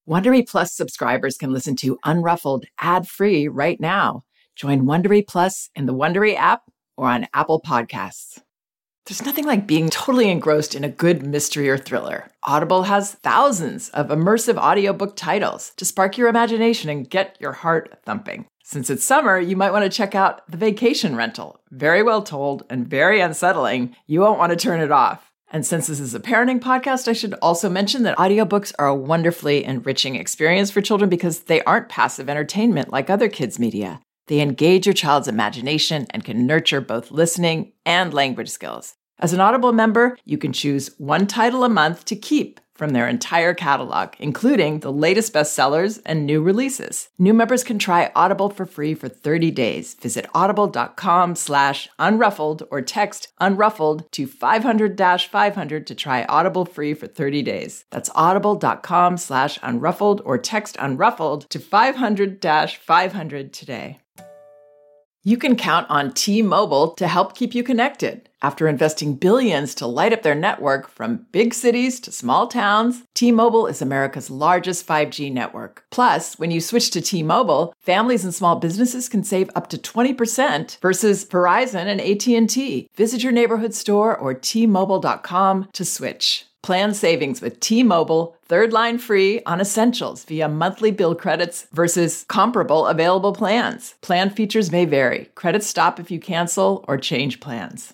Wondery Plus subscribers can listen to Unruffled ad-free right now. Join Wondery Plus in the Wondery app or on Apple Podcasts. There's nothing like being totally engrossed in a good mystery or thriller. Audible has thousands of immersive audiobook titles to spark your imagination and get your heart thumping. Since it's summer, you might want to check out The Vacation Rental. Very well told and very unsettling. You won't want to turn it off. And since this is a parenting podcast, I should also mention that audiobooks are a wonderfully enriching experience for children because they aren't passive entertainment like other kids' media. They engage your child's imagination and can nurture both listening and language skills. As an Audible member, you can choose one title a month to keep from their entire catalog, including the latest bestsellers and new releases. New members can try Audible for free for 30 days. Visit audible.com/unruffled or text unruffled to 500-500 to try Audible free for 30 days. That's audible.com/unruffled or text unruffled to 500-500 today. You can count on T-Mobile to help keep you connected. After investing billions to light up their network from big cities to small towns, T-Mobile is America's largest 5G network. Plus, when you switch to T-Mobile, families and small businesses can save up to 20% versus Verizon and AT&T. Visit your neighborhood store or T-Mobile.com to switch. Plan savings with T-Mobile, third line free on essentials via monthly bill credits versus comparable available plans. Plan features may vary. Credits stop if you cancel or change plans.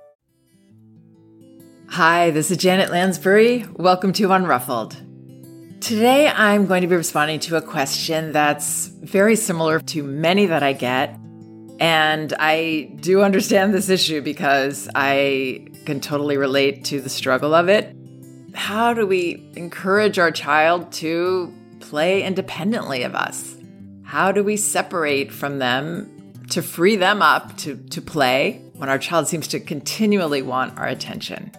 Hi, this is Janet Lansbury. Welcome to Unruffled. Today, I'm going to be responding to a question that's very similar to many that I get. And I do understand this issue because I can totally relate to the struggle of it. How do we encourage our child to play independently of us? How do we separate from them to free them up to play when our child seems to continually want our attention?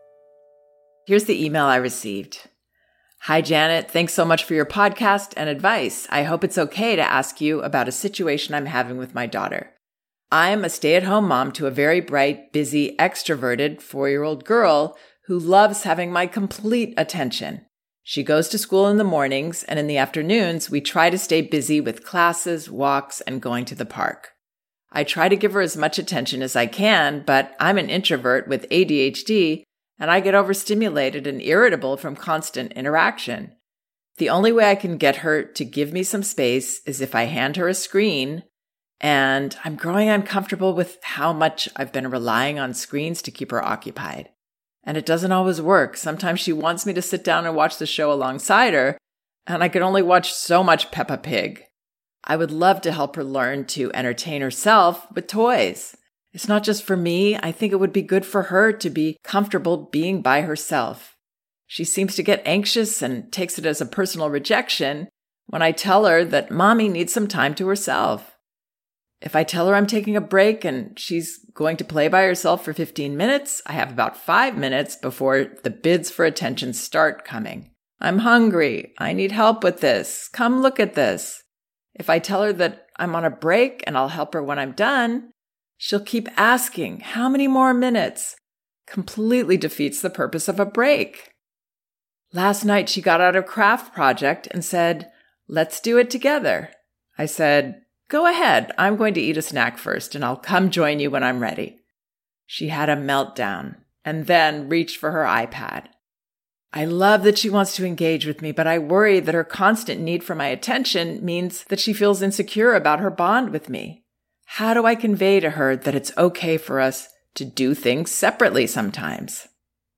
Here's the email I received. Hi, Janet. Thanks so much for your podcast and advice. I hope it's okay to ask you about a situation I'm having with my daughter. I'm a stay-at-home mom to a very bright, busy, extroverted 4-year-old girl who loves having my complete attention. She goes to school in the mornings, and in the afternoons, we try to stay busy with classes, walks, and going to the park. I try to give her as much attention as I can, but I'm an introvert with ADHD, and I get overstimulated and irritable from constant interaction. The only way I can get her to give me some space is if I hand her a screen, and I'm growing uncomfortable with how much I've been relying on screens to keep her occupied. And it doesn't always work. Sometimes she wants me to sit down and watch the show alongside her, and I can only watch so much Peppa Pig. I would love to help her learn to entertain herself with toys. It's not just for me. I think it would be good for her to be comfortable being by herself. She seems to get anxious and takes it as a personal rejection when I tell her that mommy needs some time to herself. If I tell her I'm taking a break and she's going to play by herself for 15 minutes, I have about 5 minutes before the bids for attention start coming. I'm hungry. I need help with this. Come look at this. If I tell her that I'm on a break and I'll help her when I'm done, she'll keep asking, how many more minutes? Completely defeats the purpose of a break. Last night she got out a craft project and said, let's do it together. I said, go ahead. I'm going to eat a snack first, and I'll come join you when I'm ready. She had a meltdown and then reached for her iPad. I love that she wants to engage with me, but I worry that her constant need for my attention means that she feels insecure about her bond with me. How do I convey to her that it's okay for us to do things separately sometimes?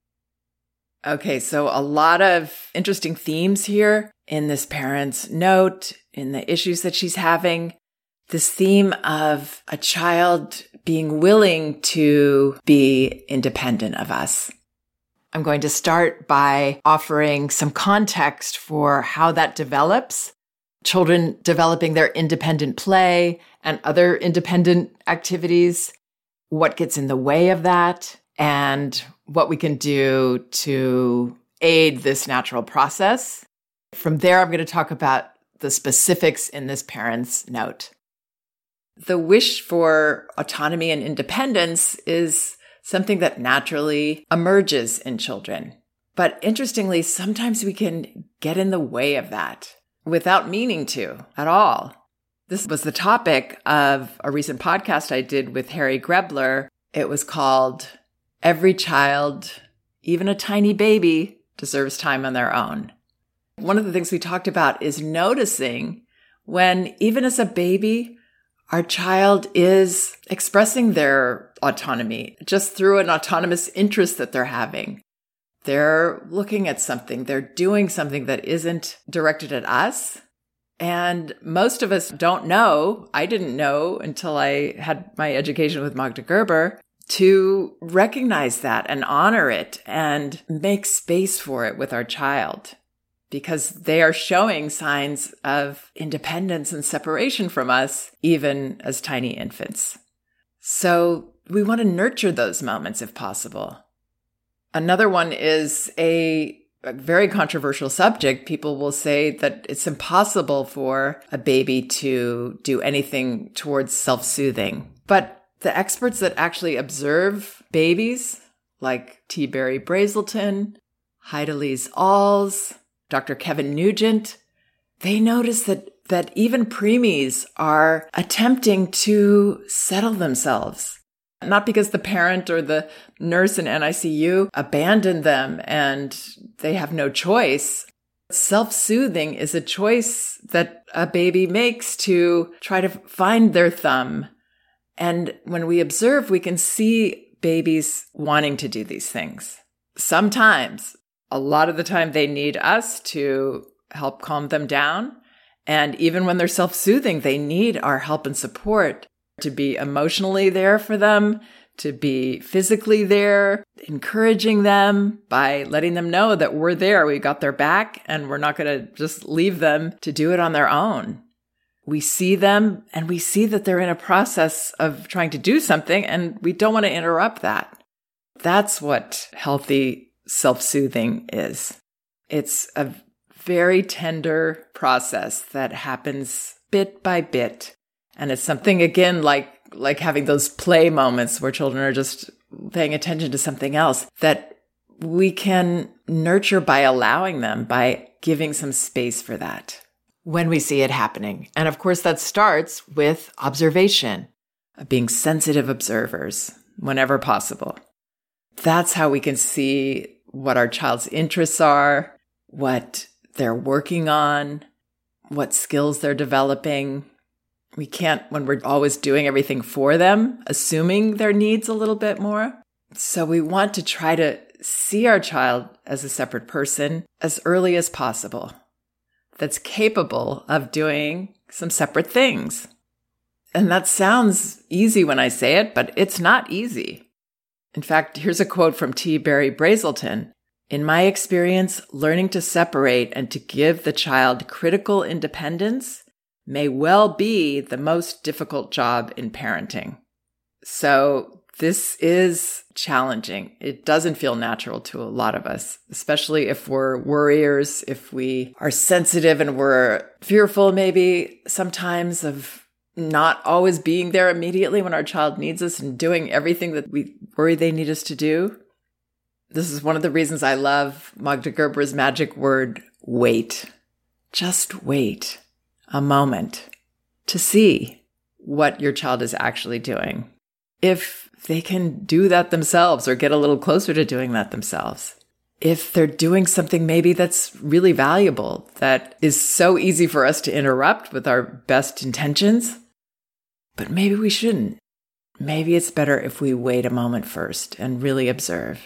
Okay, so a lot of interesting themes here in this parent's note, in the issues that she's having. This theme of a child being willing to be independent of us. I'm going to start by offering some context for how that develops. Children developing their independent play and other independent activities, what gets in the way of that, and what we can do to aid this natural process. From there, I'm going to talk about the specifics in this parent's note. The wish for autonomy and independence is something that naturally emerges in children. But interestingly, sometimes we can get in the way of that without meaning to at all. This was the topic of a recent podcast I did with Harry Grebler. It was called Every Child, Even a Tiny Baby, Deserves Time on Their Own. One of the things we talked about is noticing when, even as a baby, our child is expressing their autonomy just through an autonomous interest that they're having. They're looking at something, they're doing something that isn't directed at us. And most of us don't know, I didn't know until I had my education with Magda Gerber, to recognize that and honor it and make space for it with our child, because they are showing signs of independence and separation from us, even as tiny infants. So we want to nurture those moments if possible. Another one is a very controversial subject. People will say that it's impossible for a baby to do anything towards self-soothing. But the experts that actually observe babies, like T. Barry Brazelton, Heidelise Alls, Dr. Kevin Nugent, they notice that even preemies are attempting to settle themselves. Not because the parent or the nurse in NICU abandoned them and they have no choice. Self-soothing is a choice that a baby makes to try to find their thumb. And when we observe, we can see babies wanting to do these things. Sometimes, a lot of the time, they need us to help calm them down. And even when they're self-soothing, they need our help and support to be emotionally there for them, to be physically there, encouraging them by letting them know that we're there, we got their back, and we're not going to just leave them to do it on their own. We see them and we see that they're in a process of trying to do something, and we don't want to interrupt that. That's what healthy self-soothing is. It's a very tender process that happens bit by bit. And it's something, again, like having those play moments where children are just paying attention to something else that we can nurture by allowing them, by giving some space for that when we see it happening. And of course, that starts with observation, of being sensitive observers whenever possible. That's how we can see what our child's interests are, what they're working on, what skills they're developing. We can't, when we're always doing everything for them, assuming their needs a little bit more. So we want to try to see our child as a separate person as early as possible, that's capable of doing some separate things. And that sounds easy when I say it, but it's not easy. In fact, here's a quote from T. Barry Brazelton. In my experience, learning to separate and to give the child critical independence may well be the most difficult job in parenting. So this is challenging. It doesn't feel natural to a lot of us, especially if we're worriers, if we are sensitive and we're fearful maybe sometimes of not always being there immediately when our child needs us and doing everything that we worry they need us to do. This is one of the reasons I love Magda Gerber's magic word, wait. Just wait a moment to see what your child is actually doing. If they can do that themselves or get a little closer to doing that themselves. If they're doing something maybe that's really valuable, that is so easy for us to interrupt with our best intentions, but maybe we shouldn't. Maybe it's better if we wait a moment first and really observe.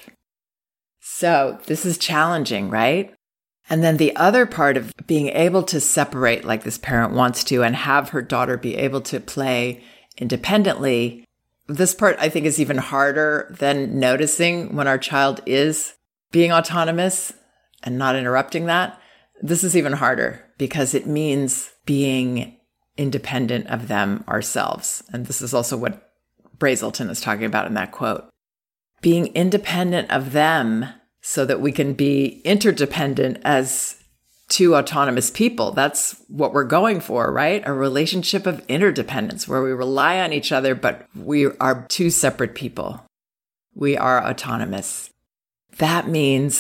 So this is challenging, right? And then the other part of being able to separate like this parent wants to and have her daughter be able to play independently, this part I think is even harder than noticing when our child is being autonomous and not interrupting that. This is even harder because it means being independent of them ourselves. And this is also what Brazelton is talking about in that quote. Being independent of them so that we can be interdependent as two autonomous people. That's what we're going for, right? A relationship of interdependence where we rely on each other, but we are two separate people. We are autonomous. That means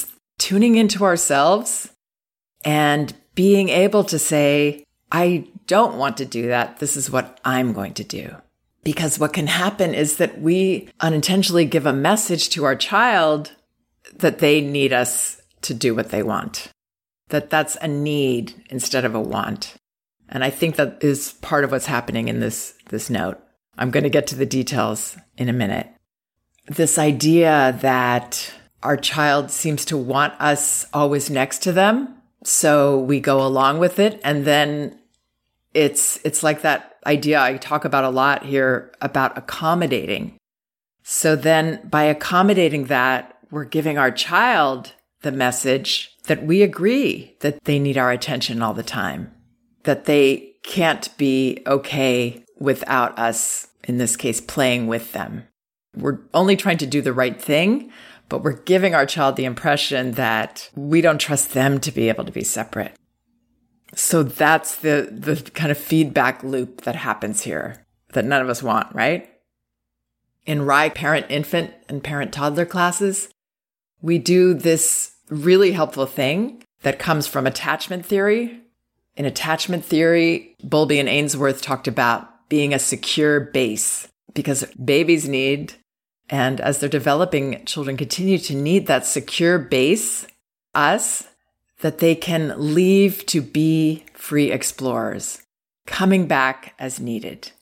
tuning into ourselves and being able to say, I don't want to do that. This is what I'm going to do. Because what can happen is that we unintentionally give a message to our child that they need us to do what they want, that that's a need instead of a want. And I think that is part of what's happening in this note. I'm going to get to the details in a minute. This idea that our child seems to want us always next to them, so we go along with it. And then it's like that idea I talk about a lot here about accommodating. So then by accommodating that, we're giving our child the message that we agree that they need our attention all the time, that they can't be okay without us, in this case, playing with them. We're only trying to do the right thing, but we're giving our child the impression that we don't trust them to be able to be separate. So that's the kind of feedback loop that happens here that none of us want, right? In RIE parent-infant and parent-toddler classes, we do this really helpful thing that comes from attachment theory. In attachment theory, Bowlby and Ainsworth talked about being a secure base because babies need, and as they're developing, children continue to need that secure base, us, that they can leave to be free explorers, coming back as needed.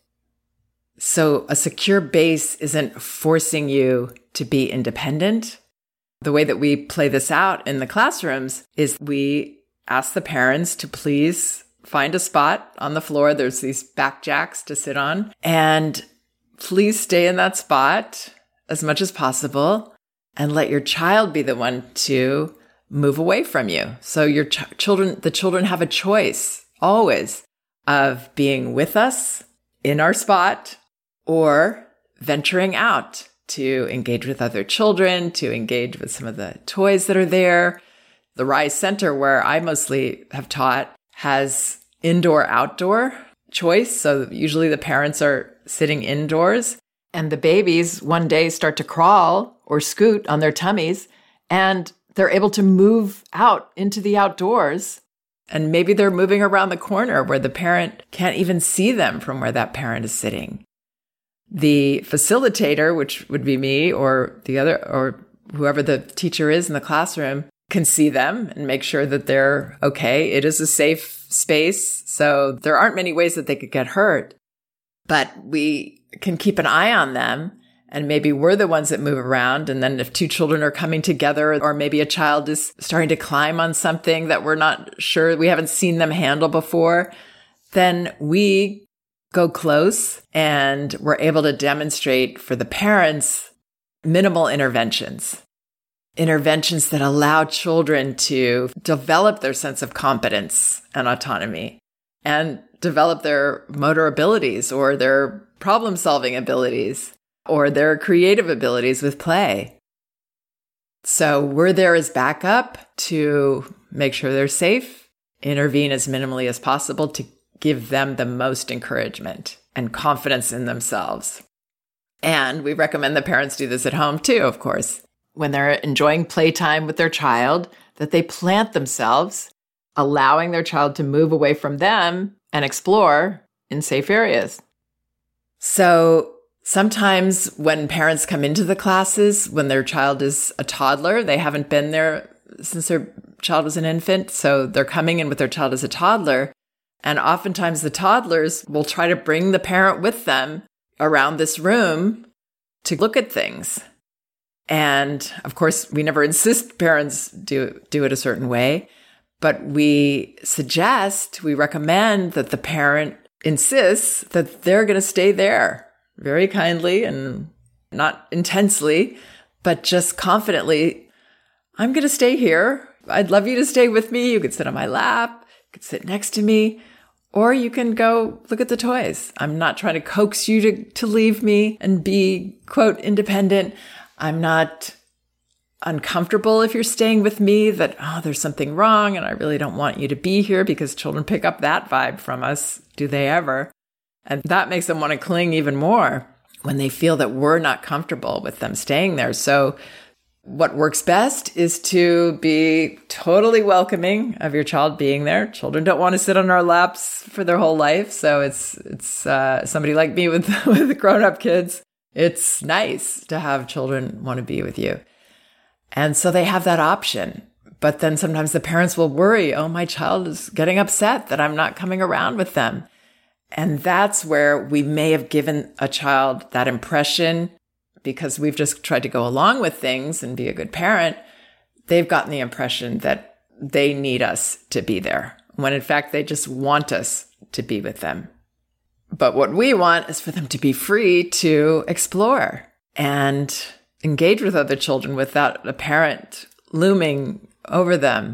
So a secure base isn't forcing you to be independent. The way that we play this out in the classrooms is we ask the parents to please find a spot on the floor. There's these back jacks to sit on, and please stay in that spot as much as possible and let your child be the one to move away from you. So your the children have a choice always of being with us in our spot or venturing out to engage with other children, to engage with some of the toys that are there. The RISE Center, where I mostly have taught, has indoor-outdoor choice. So usually the parents are sitting indoors and the babies one day start to crawl or scoot on their tummies and they're able to move out into the outdoors. And maybe they're moving around the corner where the parent can't even see them from where that parent is sitting. The facilitator, which would be me or the other, or whoever the teacher is in the classroom, can see them and make sure that they're okay. It is a safe space, so there aren't many ways that they could get hurt. But we can keep an eye on them, and maybe we're the ones that move around. And then if two children are coming together, or maybe a child is starting to climb on something that we're not sure, we haven't seen them handle before, then we go close and we're able to demonstrate for the parents minimal interventions that allow children to develop their sense of competence and autonomy and develop their motor abilities or their problem-solving abilities or their creative abilities with play. So we're there as backup to make sure they're safe, intervene as minimally as possible to give them the most encouragement and confidence in themselves. And we recommend the parents do this at home too, of course. When they're enjoying playtime with their child, that they plant themselves, allowing their child to move away from them and explore in safe areas. So sometimes when parents come into the classes, when their child is a toddler, they haven't been there since their child was an infant, so they're coming in with their child as a toddler. And oftentimes the toddlers will try to bring the parent with them around this room to look at things. And of course, we never insist parents do it a certain way, but we recommend that the parent insists that they're going to stay there very kindly and not intensely, but just confidently. I'm going to stay here. I'd love you to stay with me. You could sit on my lap. You could sit next to me. Or you can go look at the toys. I'm not trying to coax you to leave me and be, quote, independent. I'm not uncomfortable if you're staying with me that, there's something wrong and I really don't want you to be here, because children pick up that vibe from us. Do they ever? And that makes them want to cling even more when they feel that we're not comfortable with them staying there. So What works best is to be totally welcoming of your child being there. Children don't want to sit on our laps for their whole life. So it's somebody like me with grown-up kids. It's nice to have children want to be with you. And so they have that option. But then sometimes the parents will worry, oh, my child is getting upset that I'm not coming around with them. And that's where we may have given a child that impression because we've just tried to go along with things and be a good parent. They've gotten the impression that they need us to be there, when in fact they just want us to be with them. But what we want is for them to be free to explore and engage with other children without a parent looming over them.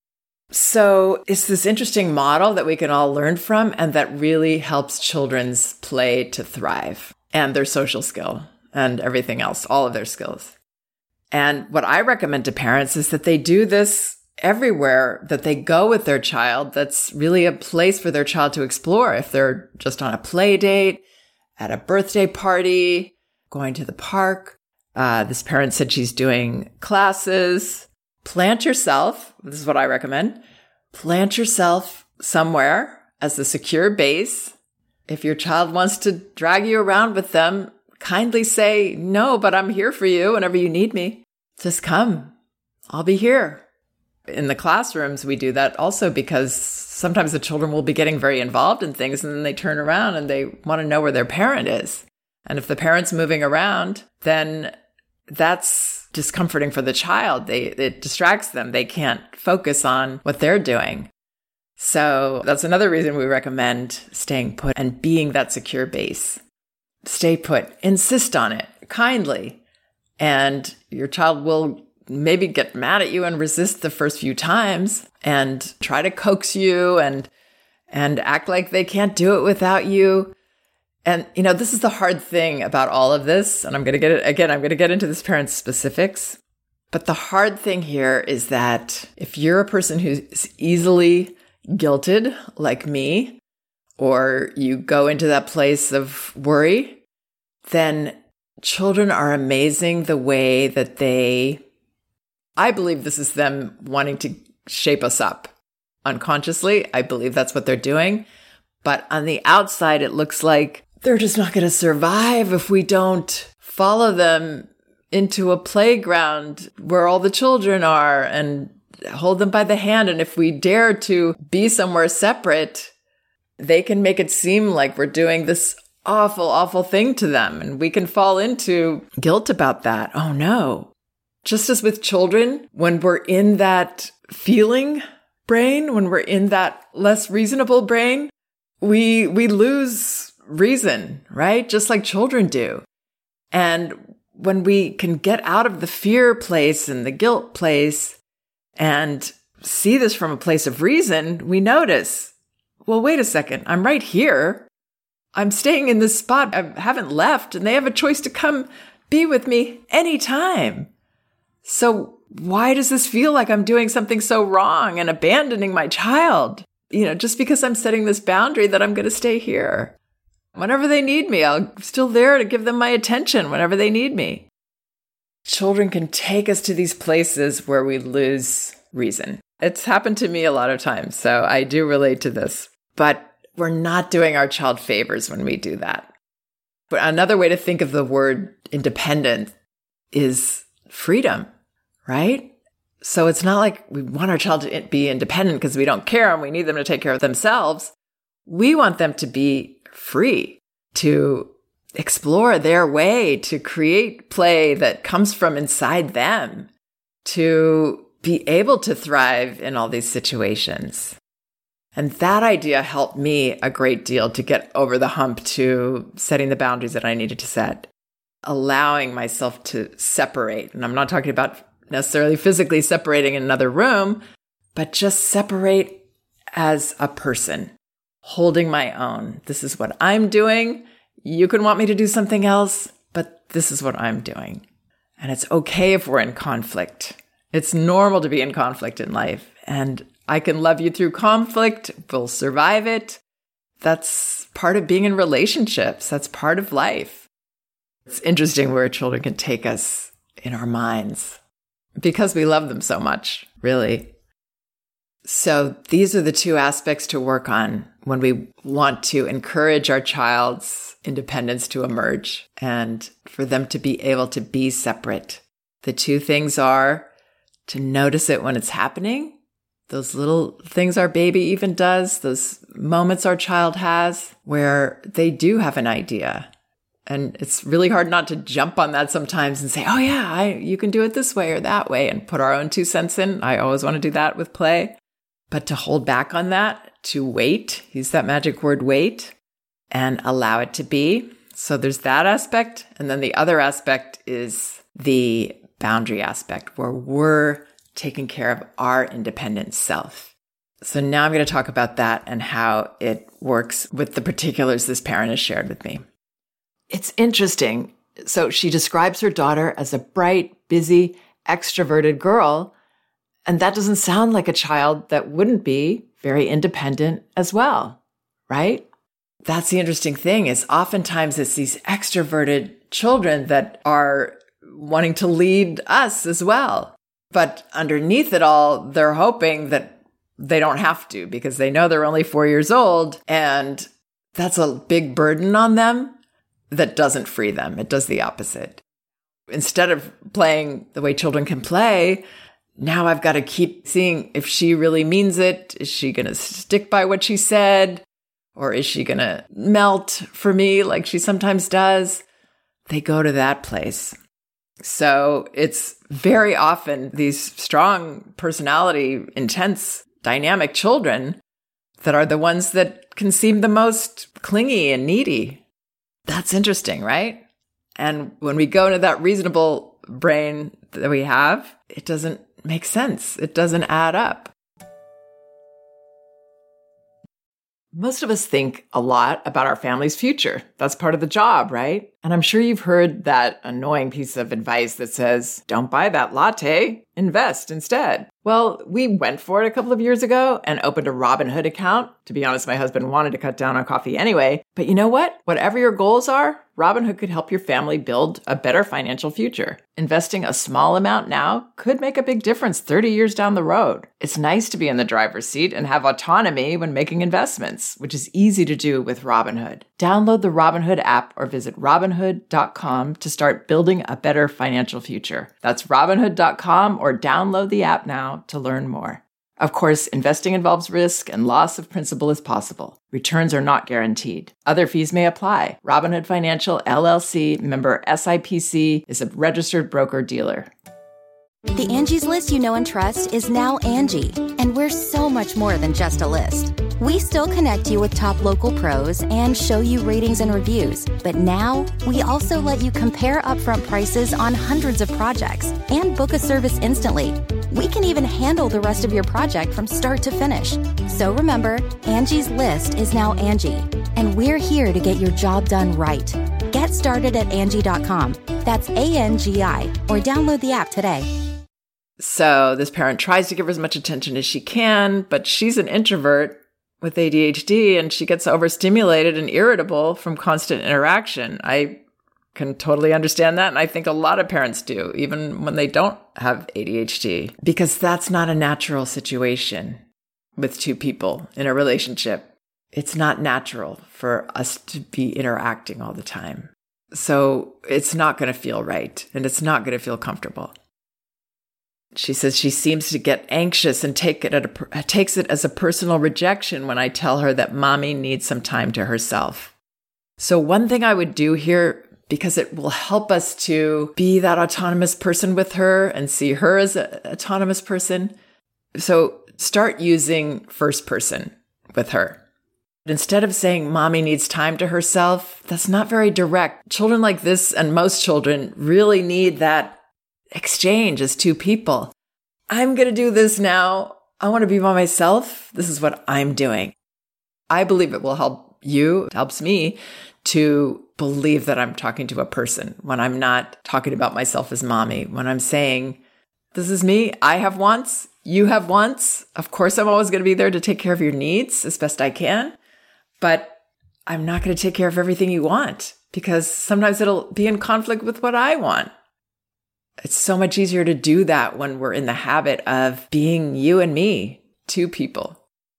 So it's this interesting model that we can all learn from and that really helps children's play to thrive and their social skill and everything else, all of their skills. And what I recommend to parents is that they do this everywhere that they go with their child. That's really a place for their child to explore. If they're just on a play date, at a birthday party, going to the park. This parent said she's doing classes. Plant yourself, this is what I recommend, plant yourself somewhere as a secure base. If your child wants to drag you around with them, kindly say, no, but I'm here for you whenever you need me. Just come. I'll be here. In the classrooms, we do that also because sometimes the children will be getting very involved in things and then they turn around and they want to know where their parent is. And if the parent's moving around, then that's discomforting for the child. It distracts them. They can't focus on what they're doing. So that's another reason we recommend staying put and being that secure base. Stay put. Insist on it kindly. And your child will maybe get mad at you and resist the first few times and try to coax you and act like they can't do it without you. And, this is the hard thing about all of this. And I'm going to get into this parent's specifics. But the hard thing here is that if you're a person who's easily guilted like me, or you go into that place of worry, then children are amazing the way that I believe this is them wanting to shape us up unconsciously. I believe that's what they're doing. But on the outside, it looks like they're just not going to survive if we don't follow them into a playground where all the children are and hold them by the hand. And if we dare to be somewhere separate, they can make it seem like we're doing this awful, awful thing to them. And we can fall into guilt about that. Oh no. Just as with children, when we're in that feeling brain, when we're in that less reasonable brain, we lose reason, right? Just like children do. And when we can get out of the fear place and the guilt place and see this from a place of reason, we notice, well, wait a second, I'm right here. I'm staying in this spot. I haven't left, and they have a choice to come be with me anytime. So why does this feel like I'm doing something so wrong and abandoning my child? Just because I'm setting this boundary that I'm going to stay here. Whenever they need me, I'm still there to give them my attention whenever they need me. Children can take us to these places where we lose reason. It's happened to me a lot of times, so I do relate to this. But we're not doing our child favors when we do that. But another way to think of the word independent is freedom, right? So it's not like we want our child to be independent because we don't care and we need them to take care of themselves. We want them to be free to explore their way, to create play that comes from inside them, to be able to thrive in all these situations. And that idea helped me a great deal to get over the hump to setting the boundaries that I needed to set, allowing myself to separate. And I'm not talking about necessarily physically separating in another room, but just separate as a person. Holding my own. This is what I'm doing. You can want me to do something else, but this is what I'm doing. And it's okay if we're in conflict. It's normal to be in conflict in life. And I can love you through conflict. We'll survive it. That's part of being in relationships. That's part of life. It's interesting where children can take us in our minds. because we love them so much, really. So these are the two aspects to work on when we want to encourage our child's independence to emerge and for them to be able to be separate. The two things are to notice it when it's happening, those little things our baby even does, those moments our child has where they do have an idea. And it's really hard not to jump on that sometimes and say, oh yeah, you can do it this way or that way and put our own 2 cents in. I always want to do that with play. But to hold back on that, to wait, use that magic word wait, and allow it to be. So there's that aspect. And then the other aspect is the boundary aspect where we're taking care of our independent self. So now I'm going to talk about that and how it works with the particulars this parent has shared with me. It's interesting. So she describes her daughter as a bright, busy, extroverted girl. And that doesn't sound like a child that wouldn't be very independent as well, right? That's the interesting thing is oftentimes it's these extroverted children that are wanting to lead us as well. But underneath it all, they're hoping that they don't have to because they know they're only 4 years old. And that's a big burden on them that doesn't free them. It does the opposite. Instead of playing the way children can play, now I've got to keep seeing if she really means it. Is she going to stick by what she said? Or is she going to melt for me like she sometimes does? They go to that place. So it's very often these strong personality, intense, dynamic children that are the ones that can seem the most clingy and needy. That's interesting, right? And when we go into that reasonable brain that we have, it doesn't make sense. It doesn't add up. Most of us think a lot about our family's future. That's part of the job, right? And I'm sure you've heard that annoying piece of advice that says, don't buy that latte, invest instead. Well, we went for it a couple of years ago and opened a Robinhood account. To be honest, my husband wanted to cut down on coffee anyway. But you know what? Whatever your goals are, Robinhood could help your family build a better financial future. Investing a small amount now could make a big difference 30 years down the road. It's nice to be in the driver's seat and have autonomy when making investments, which is easy to do with Robinhood. Download the Robinhood app or visit Robinhood.com to start building a better financial future. That's Robinhood.com or download the app now to learn more. Of course, investing involves risk and loss of principal is possible. Returns are not guaranteed. Other fees may apply. Robinhood Financial, LLC, member SIPC, is a registered broker-dealer. The Angie's List you know and trust is now Angie, and we're so much more than just a list. We still connect you with top local pros and show you ratings and reviews, but now we also let you compare upfront prices on hundreds of projects and book a service instantly. We can even handle the rest of your project from start to finish. So remember, Angie's List is now Angie, and we're here to get your job done right. Get started at Angie.com. That's ANGI, or download the app today. So this parent tries to give her as much attention as she can, but she's an introvert with ADHD and she gets overstimulated and irritable from constant interaction. I can totally understand that. And I think a lot of parents do, even when they don't have ADHD, because that's not a natural situation with two people in a relationship. It's not natural for us to be interacting all the time. So it's not going to feel right and it's not going to feel comfortable. She says she seems to get anxious and takes it as a personal rejection when I tell her that mommy needs some time to herself. So one thing I would do here, because it will help us to be that autonomous person with her and see her as an autonomous person. So start using first person with her. Instead of saying mommy needs time to herself, that's not very direct. Children like this and most children really need that exchange as two people. I'm going to do this now. I want to be by myself. This is what I'm doing. I believe it will help you. It helps me to believe that I'm talking to a person when I'm not talking about myself as mommy, when I'm saying, this is me. I have wants. You have wants. Of course, I'm always going to be there to take care of your needs as best I can, but I'm not going to take care of everything you want because sometimes it'll be in conflict with what I want. It's so much easier to do that when we're in the habit of being you and me, two people.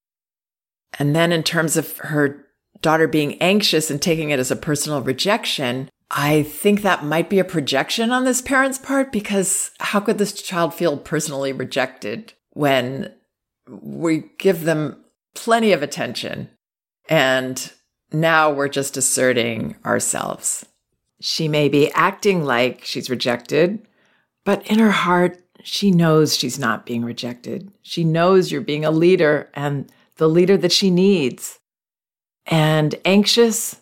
And then in terms of her daughter being anxious and taking it as a personal rejection, I think that might be a projection on this parent's part, because how could this child feel personally rejected when we give them plenty of attention and now we're just asserting ourselves? She may be acting like she's rejected, but in her heart, she knows she's not being rejected. She knows you're being a leader and the leader that she needs. And anxious,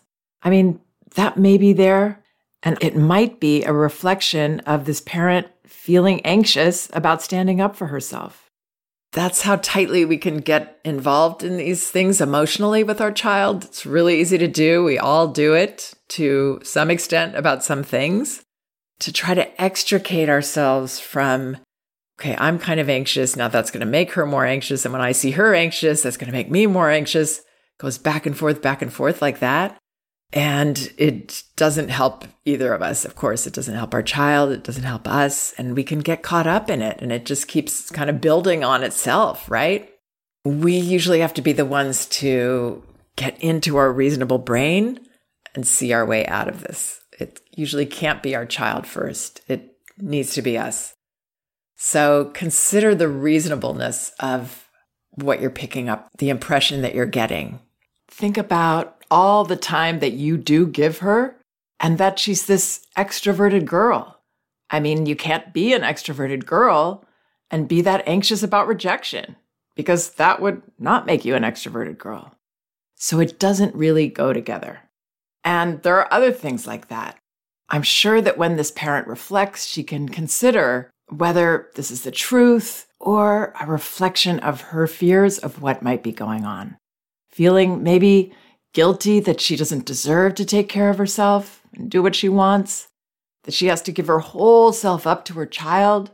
that may be there. And it might be a reflection of this parent feeling anxious about standing up for herself. That's how tightly we can get involved in these things emotionally with our child. It's really easy to do. We all do it to some extent about some things, to try to extricate ourselves from, okay, I'm kind of anxious. Now that's going to make her more anxious. And when I see her anxious, that's going to make me more anxious. It goes back and forth like that. And it doesn't help either of us. Of course, it doesn't help our child. It doesn't help us. And we can get caught up in it. And it just keeps kind of building on itself, right? We usually have to be the ones to get into our reasonable brain and see our way out of this. It usually can't be our child first. It needs to be us. So consider the reasonableness of what you're picking up, the impression that you're getting. Think about all the time that you do give her and that she's this extroverted girl. You can't be an extroverted girl and be that anxious about rejection, because that would not make you an extroverted girl. So it doesn't really go together. And there are other things like that. I'm sure that when this parent reflects, she can consider whether this is the truth or a reflection of her fears of what might be going on. Feeling maybe guilty that she doesn't deserve to take care of herself and do what she wants, that she has to give her whole self up to her child.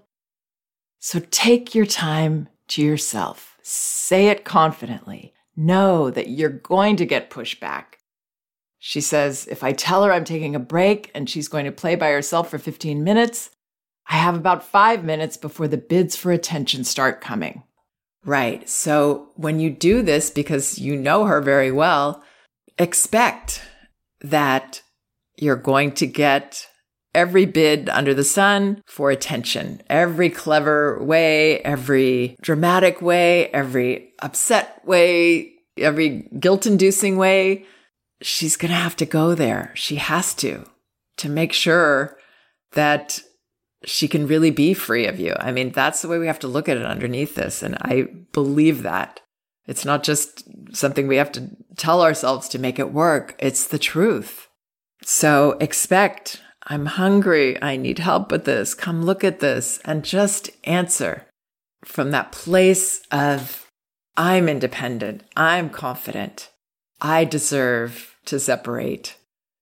So take your time to yourself. Say it confidently. Know that you're going to get pushback. She says, if I tell her I'm taking a break and she's going to play by herself for 15 minutes, I have about 5 minutes before the bids for attention start coming. Right. So when you do this, because you know her very well, expect that you're going to get every bid under the sun for attention, every clever way, every dramatic way, every upset way, every guilt-inducing way. She's going to have to go there. She has to make sure that she can really be free of you. That's the way we have to look at it underneath this. And I believe that. It's not just something we have to tell ourselves to make it work. It's the truth. So expect, I'm hungry. I need help with this. Come look at this. And just answer from that place of, I'm independent. I'm confident. I deserve to separate.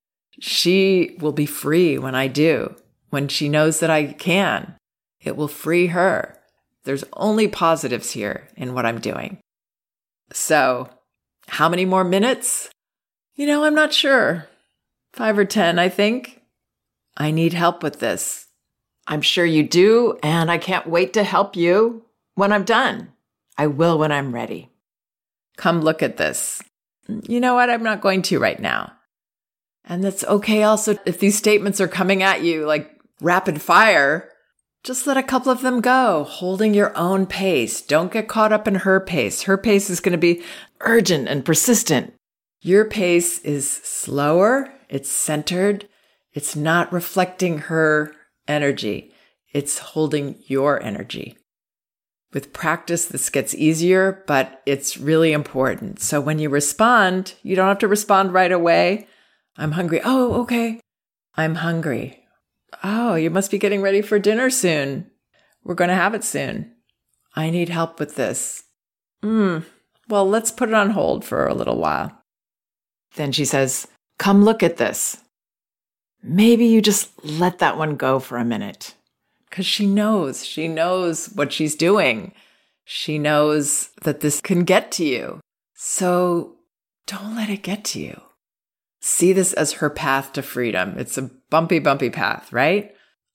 She will be free when I do. When she knows that I can, it will free her. There's only positives here in what I'm doing. So, how many more minutes? I'm not sure. 5 or 10, I think. I need help with this. I'm sure you do, and I can't wait to help you when I'm done. I will when I'm ready. Come look at this. You know what? I'm not going to right now. And that's okay also if these statements are coming at you like rapid fire. Just let a couple of them go, holding your own pace. Don't get caught up in her pace. Her pace is going to be urgent and persistent. Your pace is slower. It's centered. It's not reflecting her energy. It's holding your energy. With practice, this gets easier, but it's really important. So when you respond, you don't have to respond right away. I'm hungry. Oh, okay. I'm hungry. Oh, you must be getting ready for dinner soon. We're going to have it soon. I need help with this. Well, let's put it on hold for a little while. Then she says, come look at this. Maybe you just let that one go for a minute. Because she knows what she's doing. She knows that this can get to you. So don't let it get to you. See this as her path to freedom. It's a bumpy path, right?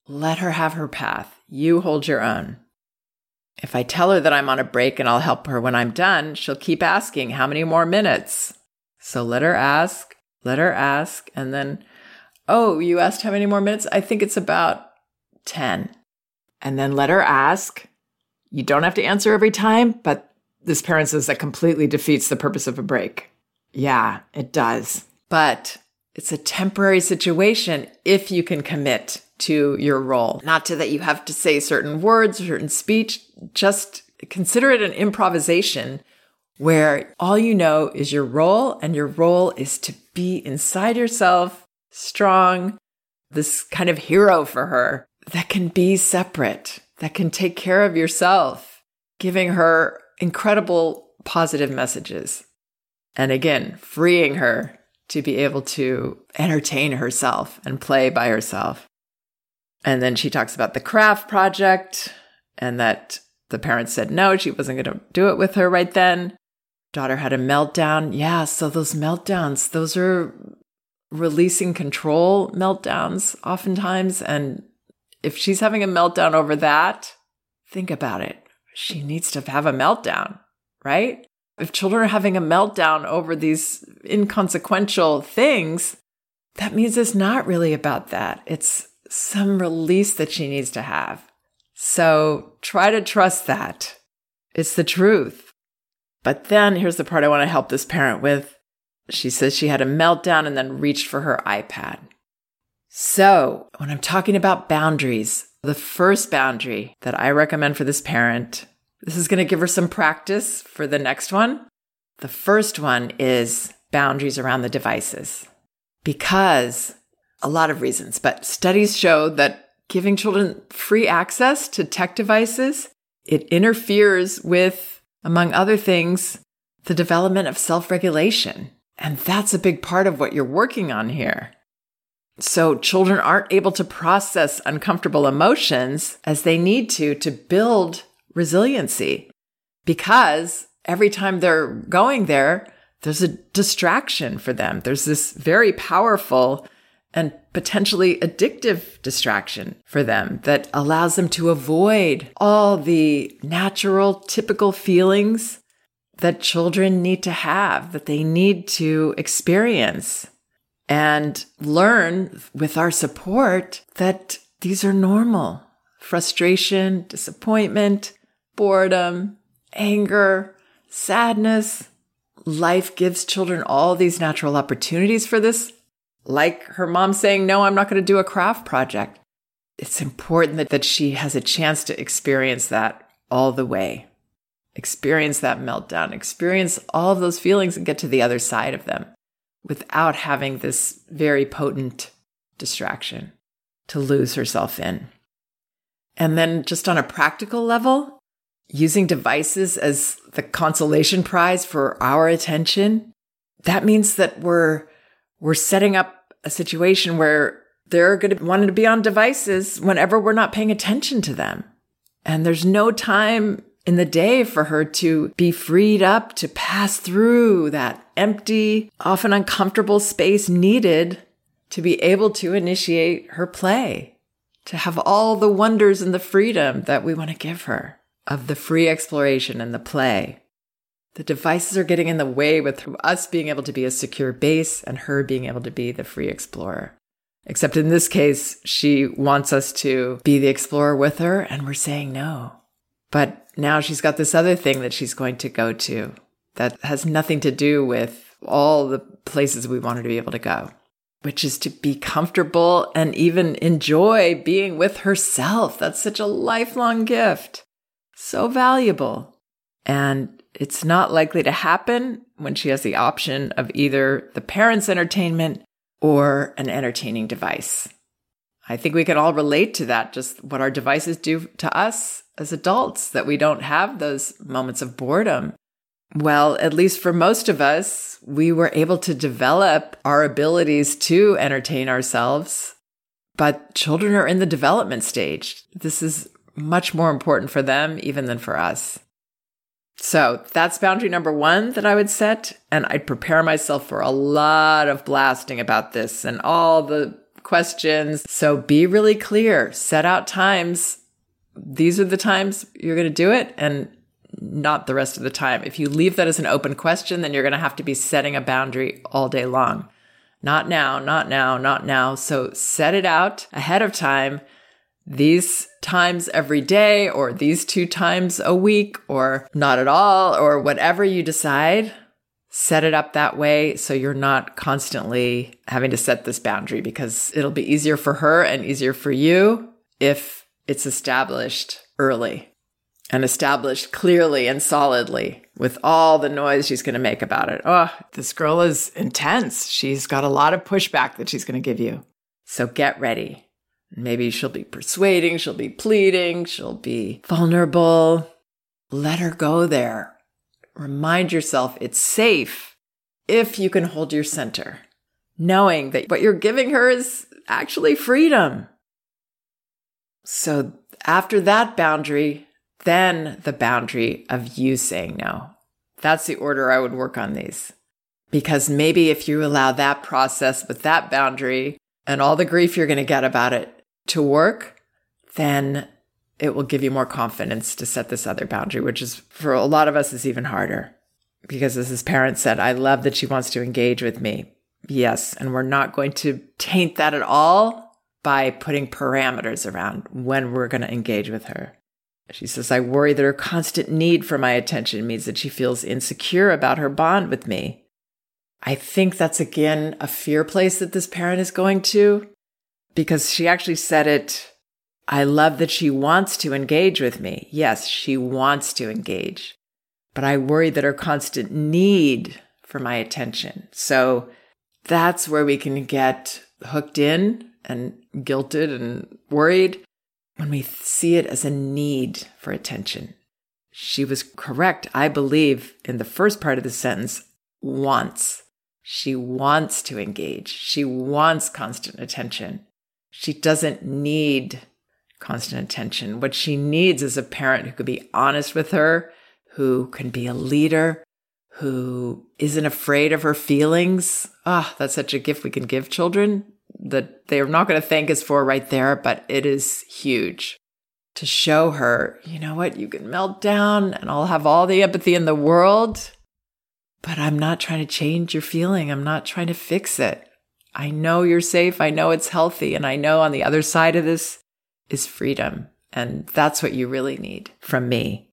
let her have her path. You hold your own. If I tell her that I'm on a break and I'll help her when I'm done, she'll keep asking, how many more minutes? So let her ask, and then, oh, you asked how many more minutes? I think it's about 10. And then let her ask. You don't have to answer every time, but this parent says that completely defeats the purpose of a break. Yeah, it does. But it's a temporary situation if you can commit to your role. Not to that you have to say certain words, certain speech. Just consider it an improvisation where all you know is your role, and your role is to be inside yourself, strong, this kind of hero for her that can be separate, that can take care of yourself, giving her incredible positive messages. And again, freeing her to be able to entertain herself and play by herself. And then she talks about the craft project and that the parents said no, she wasn't going to do it with her right then. Daughter had a meltdown. Yeah, so those meltdowns, those are releasing control meltdowns oftentimes. And if she's having a meltdown over that, think about it. She needs to have a meltdown, right? If children are having a meltdown over these inconsequential things, that means it's not really about that. It's some release that she needs to have. So try to trust that. It's the truth. But then here's the part I want to help this parent with. She says she had a meltdown and then reached for her iPad. So when I'm talking about boundaries, the first boundary that I recommend for this parent, this is going to give her some practice for the next one. The first one is boundaries around the devices. Because a lot of reasons, but studies show that giving children free access to tech devices, it interferes with, among other things, the development of self-regulation. And that's a big part of what you're working on here. So children aren't able to process uncomfortable emotions as they need to build resiliency, because every time they're going there, there's a distraction for them. There's this very powerful and potentially addictive distraction for them that allows them to avoid all the natural, typical feelings that children need to have, that they need to experience, and learn with our support that these are normal. Frustration, disappointment, boredom, anger, sadness. Life gives children all these natural opportunities for this. Like her mom saying, no, I'm not going to do a craft project. It's important that she has a chance to experience that all the way. Experience that meltdown, experience all of those feelings and get to the other side of them without having this very potent distraction to lose herself in. And then just on a practical level, using devices as the consolation prize for our attention, that means that we're setting up a situation where they're going to want to be on devices whenever we're not paying attention to them. And there's no time in the day for her to be freed up to pass through that empty, often uncomfortable space needed to be able to initiate her play, to have all the wonders and the freedom that we want to give her of the free exploration and the play. The devices are getting in the way with us being able to be a secure base and her being able to be the free explorer. Except in this case, she wants us to be the explorer with her, and we're saying no. But now she's got this other thing that she's going to go to that has nothing to do with all the places we want her to be able to go, which is to be comfortable and even enjoy being with herself. That's such a lifelong gift. So valuable. And it's not likely to happen when she has the option of either the parents' entertainment or an entertaining device. I think we can all relate to that, just what our devices do to us as adults, that we don't have those moments of boredom. Well, at least for most of us, we were able to develop our abilities to entertain ourselves, but children are in the development stage. This is much more important for them even than for us. So that's boundary number one that I would set. And I'd prepare myself for a lot of blasting about this and all the questions. So be really clear. Set out times. These are the times you're going to do it and not the rest of the time. If you leave that as an open question, then you're going to have to be setting a boundary all day long. Not now, not now, not now. So set it out ahead of time. These times every day, or these 2 times a week, or not at all, or whatever you decide, set it up that way so you're not constantly having to set this boundary, because it'll be easier for her and easier for you if it's established early and established clearly and solidly with all the noise she's going to make about it. Oh, this girl is intense. She's got a lot of pushback that she's going to give you. So get ready. Maybe she'll be persuading, she'll be pleading, she'll be vulnerable. Let her go there. Remind yourself it's safe if you can hold your center, knowing that what you're giving her is actually freedom. So after that boundary, then the boundary of you saying no. That's the order I would work on these. Because maybe if you allow that process with that boundary and all the grief you're going to get about it to work, then it will give you more confidence to set this other boundary, which is for a lot of us is even harder. Because as this parent said, I love that she wants to engage with me. Yes, and we're not going to taint that at all by putting parameters around when we're going to engage with her. She says, I worry that her constant need for my attention means that she feels insecure about her bond with me. I think that's, again, a fear place that this parent is going to, because she actually said it, I love that she wants to engage with me. Yes, she wants to engage, but I worry that her constant need for my attention. So that's where we can get hooked in and guilted and worried when we see it as a need for attention. She was correct, I believe, in the first part of the sentence, wants. She wants to engage. She wants constant attention. She doesn't need constant attention. What she needs is a parent who could be honest with her, who can be a leader, who isn't afraid of her feelings. That's such a gift we can give children that they're not going to thank us for right there, but it is huge to show her, you know what, you can melt down and I'll have all the empathy in the world, but I'm not trying to change your feeling. I'm not trying to fix it. I know you're safe. I know it's healthy. And I know on the other side of this is freedom. And that's what you really need from me.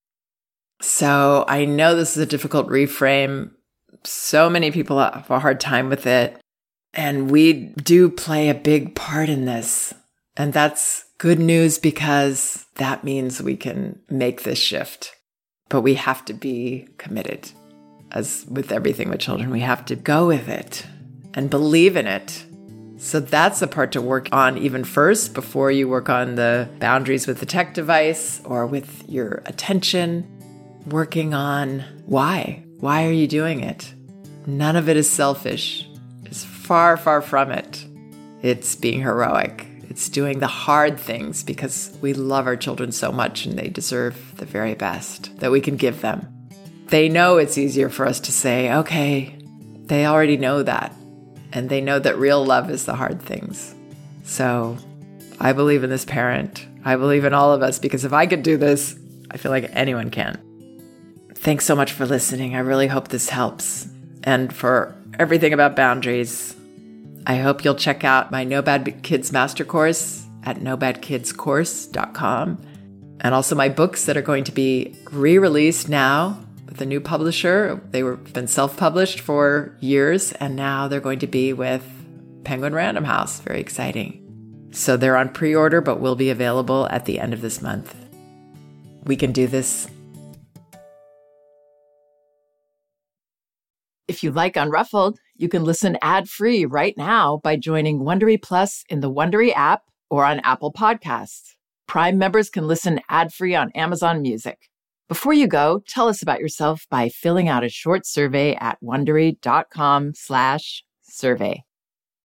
So I know this is a difficult reframe. So many people have a hard time with it. And we do play a big part in this. And that's good news because that means we can make this shift. But we have to be committed. As with everything with children, we have to go with it and believe in it. So that's the part to work on even first before you work on the boundaries with the tech device or with your attention. Working on why. Why are you doing it? None of it is selfish. It's far, far from it. It's being heroic. It's doing the hard things because we love our children so much and they deserve the very best that we can give them. They know it's easier for us to say, okay, they already know that. And they know that real love is the hard things. So I believe in this parent. I believe in all of us because if I could do this, I feel like anyone can. Thanks so much for listening. I really hope this helps. And for everything about boundaries, I hope you'll check out my No Bad Kids Master Course at nobadkidscourse.com. And also my books that are going to be re-released now with a new publisher. They were been self-published for years, and now they're going to be with Penguin Random House. Very exciting. So they're on pre-order, but will be available at the end of this month. We can do this. If you like Unruffled, you can listen ad-free right now by joining Wondery Plus in the Wondery app or on Apple Podcasts. Prime members can listen ad-free on Amazon Music. Before you go, tell us about yourself by filling out a short survey at Wondery.com/survey.